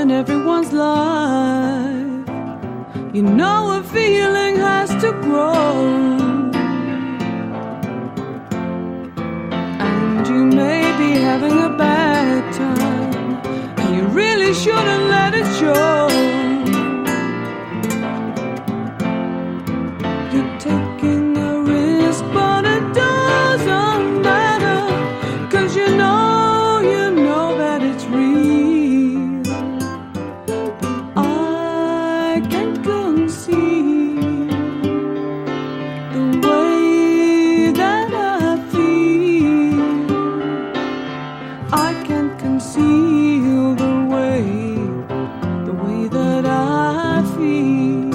in everyone's life. You know a feeling has to grow, and you may be having a bad time, and you really shouldn't let it show. You're taking a risk, but it doesn't matter, 'cause you know that it's real. I can conceive the way that I feel. I can't conceal the way that I feel.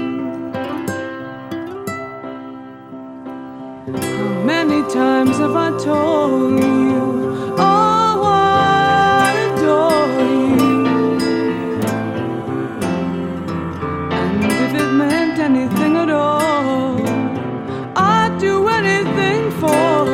How many times have I told you, oh, I adore you? And if it meant anything at all, I'd do anything for